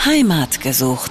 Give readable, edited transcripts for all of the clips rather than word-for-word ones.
Heimat gesucht.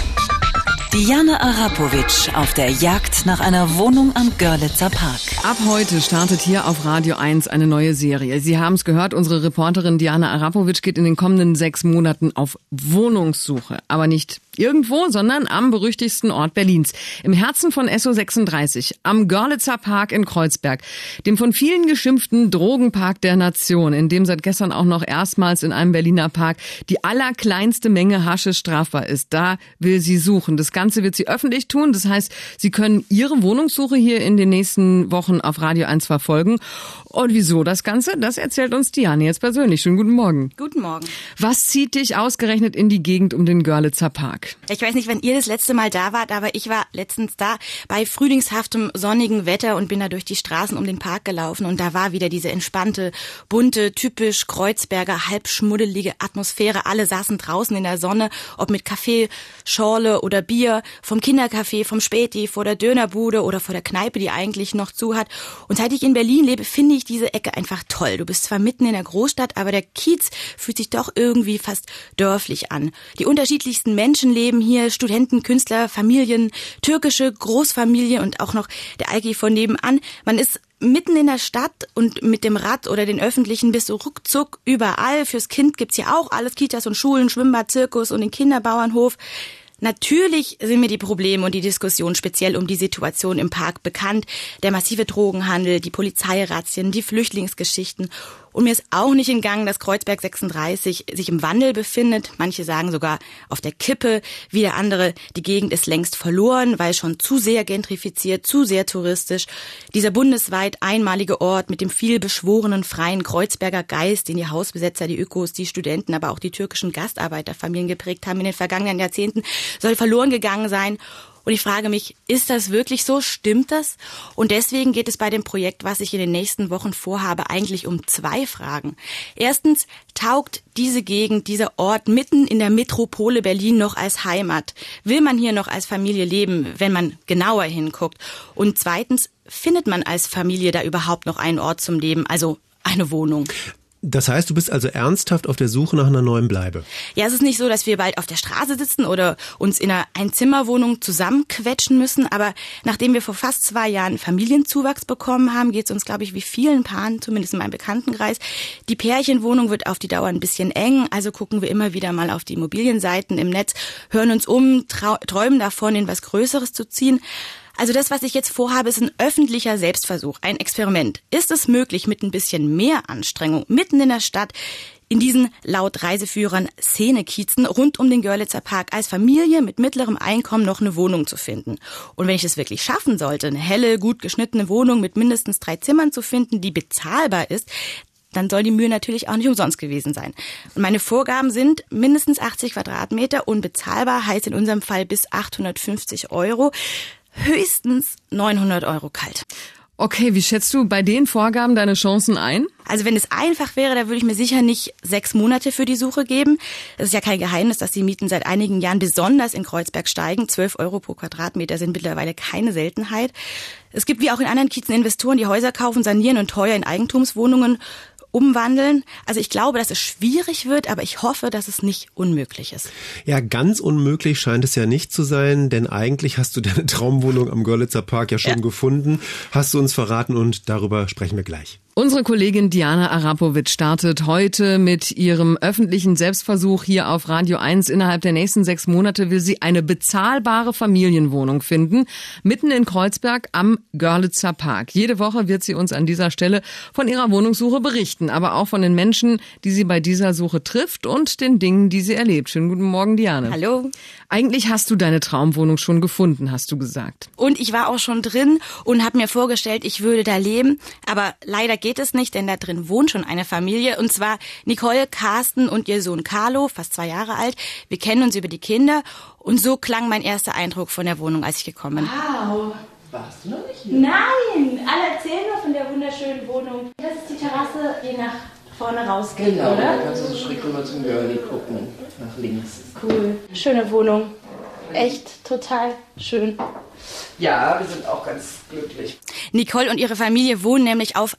Diana Arapovic auf der Jagd nach einer Wohnung am Görlitzer Park. Ab heute startet hier auf Radio 1 eine neue Serie. Sie haben es gehört, unsere Reporterin Diana Arapovic geht in den kommenden 6 Monaten auf Wohnungssuche. Aber nicht irgendwo, sondern am berüchtigsten Ort Berlins. Im Herzen von SO 36, am Görlitzer Park in Kreuzberg. Dem von vielen geschimpften Drogenpark der Nation, in dem seit gestern auch noch erstmals in einem Berliner Park die allerkleinste Menge Haschisch strafbar ist. Da will sie suchen. Das Ganze wird sie öffentlich tun. Das heißt, Sie können Ihre Wohnungssuche hier in den nächsten Wochen auf Radio 1 verfolgen. Und wieso das Ganze? Das erzählt uns Diane jetzt persönlich. Schönen guten Morgen. Guten Morgen. Was zieht dich ausgerechnet in die Gegend um den Görlitzer Park? Ich weiß nicht, wann ihr das letzte Mal da wart, aber ich war letztens da bei frühlingshaftem, sonnigen Wetter und bin da durch die Straßen um den Park gelaufen. Und da war wieder diese entspannte, bunte, typisch Kreuzberger, halb schmuddelige Atmosphäre. Alle saßen draußen in der Sonne, ob mit Kaffee, Schorle oder Bier, vom Kindercafé, vom Späti, vor der Dönerbude oder vor der Kneipe, die eigentlich noch zu hat. Und seit ich in Berlin lebe, finde ich diese Ecke einfach toll. Du bist zwar mitten in der Großstadt, aber der Kiez fühlt sich doch irgendwie fast dörflich an. Die unterschiedlichsten Menschen leben hier, Studenten, Künstler, Familien, türkische Großfamilien und auch noch der Alki von nebenan. Man ist mitten in der Stadt und mit dem Rad oder den Öffentlichen bist du ruckzuck überall. Fürs Kind gibt's hier auch alles, Kitas und Schulen, Schwimmbad, Zirkus und den Kinderbauernhof. Natürlich sind mir die Probleme und die Diskussion speziell um die Situation im Park bekannt. Der massive Drogenhandel, die Polizeirazzien, die Flüchtlingsgeschichten. Und mir ist auch nicht entgangen, dass Kreuzberg 36 sich im Wandel befindet. Manche sagen sogar auf der Kippe. Wieder andere, die Gegend ist längst verloren, weil schon zu sehr gentrifiziert, zu sehr touristisch. Dieser bundesweit einmalige Ort mit dem viel beschworenen freien Kreuzberger Geist, den die Hausbesetzer, die Ökos, die Studenten, aber auch die türkischen Gastarbeiterfamilien geprägt haben in den vergangenen Jahrzehnten, soll verloren gegangen sein. Und ich frage mich, ist das wirklich so? Stimmt das? Und deswegen geht es bei dem Projekt, was ich in den nächsten Wochen vorhabe, eigentlich um 2 Fragen. Erstens, taugt diese Gegend, dieser Ort mitten in der Metropole Berlin noch als Heimat? Will man hier noch als Familie leben, wenn man genauer hinguckt? Und zweitens, findet man als Familie da überhaupt noch einen Ort zum Leben, also eine Wohnung? Das heißt, du bist also ernsthaft auf der Suche nach einer neuen Bleibe? Ja, es ist nicht so, dass wir bald auf der Straße sitzen oder uns in einer Einzimmerwohnung zusammenquetschen müssen. Aber nachdem wir vor fast 2 Jahren Familienzuwachs bekommen haben, geht es uns, glaube ich, wie vielen Paaren, zumindest in meinem Bekanntenkreis. Die Pärchenwohnung wird auf die Dauer ein bisschen eng. Also gucken wir immer wieder mal auf die Immobilienseiten im Netz, hören uns um, träumen davon, in was Größeres zu ziehen. Also das, was ich jetzt vorhabe, ist ein öffentlicher Selbstversuch, ein Experiment. Ist es möglich, mit ein bisschen mehr Anstrengung mitten in der Stadt in diesen laut Reiseführern Szenekiezen rund um den Görlitzer Park als Familie mit mittlerem Einkommen noch eine Wohnung zu finden? Und wenn ich es wirklich schaffen sollte, eine helle, gut geschnittene Wohnung mit mindestens 3 Zimmern zu finden, die bezahlbar ist, dann soll die Mühe natürlich auch nicht umsonst gewesen sein. Und meine Vorgaben sind mindestens 80 Quadratmeter und bezahlbar heißt in unserem Fall bis 850 €. Höchstens 900 € kalt. Okay, wie schätzt du bei den Vorgaben deine Chancen ein? Also wenn es einfach wäre, da würde ich mir sicher nicht 6 Monate für die Suche geben. Es ist ja kein Geheimnis, dass die Mieten seit einigen Jahren besonders in Kreuzberg steigen. 12 € pro Quadratmeter sind mittlerweile keine Seltenheit. Es gibt wie auch in anderen Kiezen Investoren, die Häuser kaufen, sanieren und teuer in Eigentumswohnungen umwandeln. Also ich glaube, dass es schwierig wird, aber ich hoffe, dass es nicht unmöglich ist. Ja, ganz unmöglich scheint es ja nicht zu sein, denn eigentlich hast du deine Traumwohnung am Görlitzer Park ja schon gefunden, hast du uns verraten und darüber sprechen wir gleich. Unsere Kollegin Diana Arapovic startet heute mit ihrem öffentlichen Selbstversuch hier auf Radio 1. Innerhalb der nächsten 6 Monate will sie eine bezahlbare Familienwohnung finden, mitten in Kreuzberg am Görlitzer Park. Jede Woche wird sie uns an dieser Stelle von ihrer Wohnungssuche berichten, aber auch von den Menschen, die sie bei dieser Suche trifft und den Dingen, die sie erlebt. Schönen guten Morgen, Diane. Hallo. Eigentlich hast du deine Traumwohnung schon gefunden, hast du gesagt. Und ich war auch schon drin und habe mir vorgestellt, ich würde da leben, aber leider geht es nicht, denn da drin wohnt schon eine Familie, und zwar Nicole, Carsten und ihr Sohn Carlo, fast 2 Jahre alt. Wir kennen uns über die Kinder und so klang mein erster Eindruck von der Wohnung, als ich gekommen bin. Wow. Warst du noch nicht hier? Nein, alle erzählen nur von der wunderschönen Wohnung. Das ist die Terrasse, die nach vorne rausgeht, Genau, oder? da kannst du so schräg rüber zum Girlie gucken, nach links. Cool. Schöne Wohnung. Echt total Schön. Ja, wir sind auch ganz glücklich. Nicole und ihre Familie wohnen nämlich auf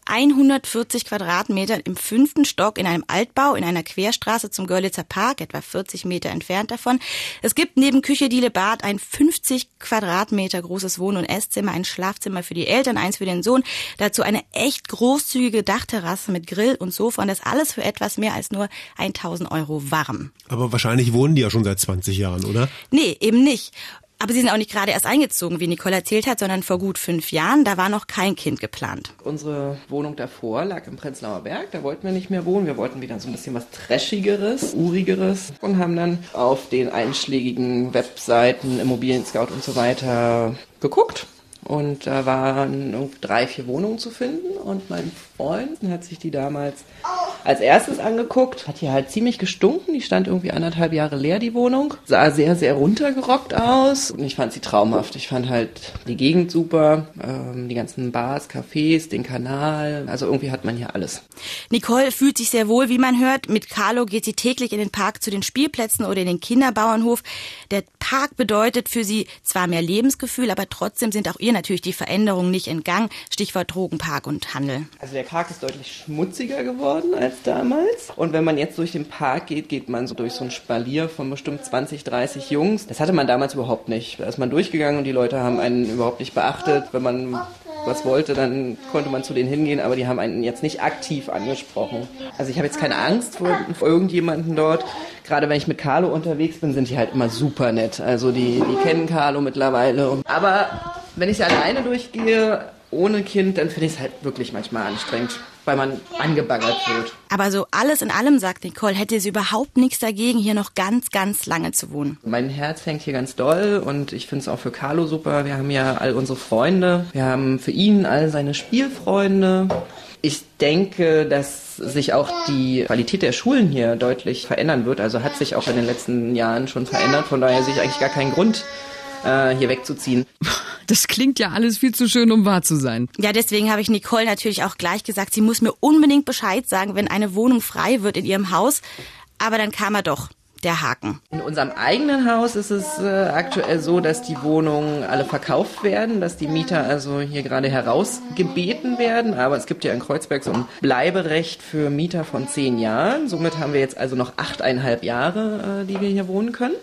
140 Quadratmetern im 5. Stock in einem Altbau in einer Querstraße zum Görlitzer Park, etwa 40 Meter entfernt davon. Es gibt neben Küche, Diele, Bad ein 50 Quadratmeter großes Wohn- und Esszimmer, ein Schlafzimmer für die Eltern, eins für den Sohn, dazu eine echt großzügige Dachterrasse mit Grill und Sofa und das alles für etwas mehr als nur 1.000 € warm. Aber wahrscheinlich wohnen die ja schon seit 20 Jahren, oder? Nee, eben nicht. Aber sie sind auch nicht gerade erst eingezogen, wie Nicole erzählt hat, sondern vor gut 5 Jahren. Da war noch kein Kind geplant. Unsere Wohnung davor lag im Prenzlauer Berg. Da wollten wir nicht mehr wohnen. Wir wollten wieder so ein bisschen was Trashigeres, Urigeres. Und haben dann auf den einschlägigen Webseiten, Immobilien Scout und so weiter geguckt. Und da waren 3, 4 Wohnungen zu finden. Und mein Freund hat sich die damals als erstes angeguckt. Hat hier halt ziemlich gestunken. Die stand irgendwie 1,5 Jahre leer, die Wohnung. Sah sehr, sehr runtergerockt aus. Und ich fand sie traumhaft. Ich fand halt die Gegend super. Die ganzen Bars, Cafés, den Kanal. Also irgendwie hat man hier alles. Nicole fühlt sich sehr wohl, wie man hört. Mit Carlo geht sie täglich in den Park zu den Spielplätzen oder in den Kinderbauernhof. Der Park bedeutet für sie zwar mehr Lebensgefühl, aber trotzdem sind auch ihr natürlich die Veränderungen nicht entgangen. Stichwort Drogenpark und Handel. Also der Park ist deutlich schmutziger geworden als damals. Und wenn man jetzt durch den Park geht, geht man so durch so ein Spalier von bestimmt 20, 30 Jungs. Das hatte man damals überhaupt nicht. Da ist man durchgegangen und die Leute haben einen überhaupt nicht beachtet. Wenn man was wollte, dann konnte man zu denen hingehen, aber die haben einen jetzt nicht aktiv angesprochen. Also ich habe jetzt keine Angst vor irgendjemanden dort. Gerade wenn ich mit Carlo unterwegs bin, sind die halt immer super nett. Also die kennen Carlo mittlerweile. Aber wenn ich alleine durchgehe, ohne Kind, dann finde ich es halt wirklich manchmal anstrengend, weil man angebaggert wird. Aber so alles in allem, sagt Nicole, hätte sie überhaupt nichts dagegen, hier noch ganz, ganz lange zu wohnen. Mein Herz hängt hier ganz doll und ich finde es auch für Carlo super. Wir haben ja all unsere Freunde. Wir haben für ihn all seine Spielfreunde. Ich denke, dass sich auch die Qualität der Schulen hier deutlich verändern wird. Also hat sich auch in den letzten Jahren schon verändert. Von daher sehe ich eigentlich gar keinen Grund, hier wegzuziehen. Das klingt ja alles viel zu schön, um wahr zu sein. Ja, deswegen habe ich Nicole natürlich auch gleich gesagt, sie muss mir unbedingt Bescheid sagen, wenn eine Wohnung frei wird in ihrem Haus. Aber dann kam er doch. Der Haken. In unserem eigenen Haus ist es aktuell so, dass die Wohnungen alle verkauft werden, dass die Mieter also hier gerade herausgebeten werden. Aber es gibt ja in Kreuzberg so ein Bleiberecht für Mieter von 10 Jahren. Somit haben wir jetzt also noch 8,5 Jahre, die wir hier wohnen können.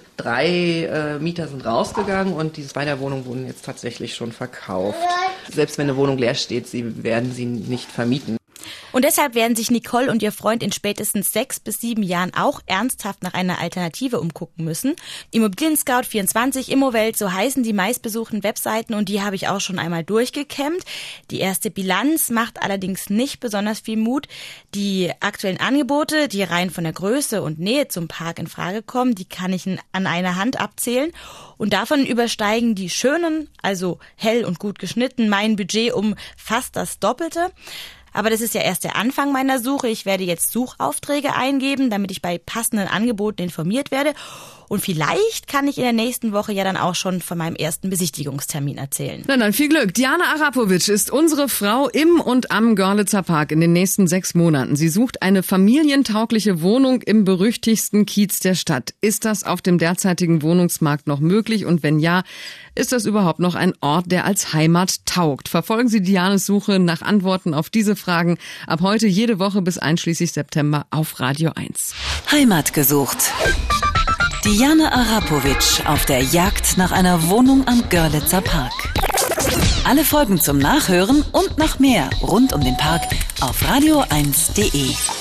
3 Mieter sind rausgegangen und die 2 der Wohnungen wurden jetzt tatsächlich schon verkauft. Selbst wenn eine Wohnung leer steht, sie werden sie nicht vermieten. Und deshalb werden sich Nicole und ihr Freund in spätestens 6 bis 7 Jahren auch ernsthaft nach einer Alternative umgucken müssen. Immobilien Scout 24, Immowelt, so heißen die meistbesuchten Webseiten und die habe ich auch schon einmal durchgekämmt. Die erste Bilanz macht allerdings nicht besonders viel Mut. Die aktuellen Angebote, die rein von der Größe und Nähe zum Park in Frage kommen, die kann ich an einer Hand abzählen. Und davon übersteigen die schönen, also hell und gut geschnitten, mein Budget um fast das Doppelte. Aber das ist ja erst der Anfang meiner Suche. Ich werde jetzt Suchaufträge eingeben, damit ich bei passenden Angeboten informiert werde. Und vielleicht kann ich in der nächsten Woche ja dann auch schon von meinem ersten Besichtigungstermin erzählen. Na dann, viel Glück. Diana Arapovic ist unsere Frau im und am Görlitzer Park in den nächsten 6 Monaten. Sie sucht eine familientaugliche Wohnung im berüchtigsten Kiez der Stadt. Ist das auf dem derzeitigen Wohnungsmarkt noch möglich? Und wenn ja, ist das überhaupt noch ein Ort, der als Heimat taugt? Verfolgen Sie Dianes Suche nach Antworten auf diese Fragen ab heute jede Woche bis einschließlich September auf Radio 1. Heimat gesucht. Diana Arapovic auf der Jagd nach einer Wohnung am Görlitzer Park. Alle Folgen zum Nachhören und noch mehr rund um den Park auf radio1.de.